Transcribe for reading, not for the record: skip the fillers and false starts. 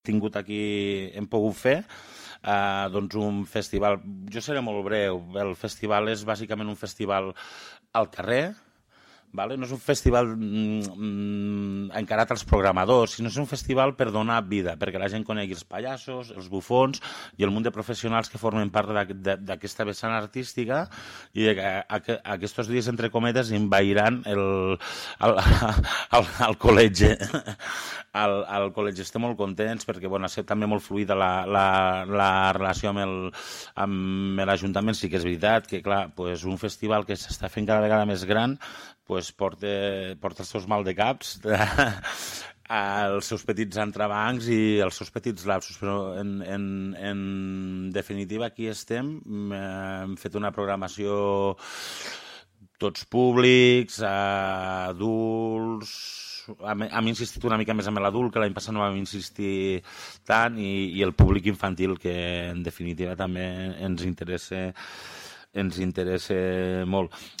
tingut aquí, hem pogut fer, doncs un festival, jo seré molt breu, el festival és bàsicament un festival al carrer, vale? No és un festival encarat als programadors, sinó és un festival per donar vida, perquè la gent conegui els pallassos, els bufons i el munt de professionals que formen part d'aquesta vessant artística i aquests dies, entre cometes, envairan el col·legi. Al col·legi estem molt contents perquè ha estat també molt fluida la relació amb l'Ajuntament. Sí que és veritat que, clar, un festival que s'està fent cada vegada més gran porta els seus maldecaps, els seus petits entrebancs i els seus petits lapsos, però en definitiva aquí estem, hem fet una programació tots públics, adults, hem insistit una mica més amb l'adult, que l'any passat no vam insistir tant, i el públic infantil, que en definitiva també ens interessa molt.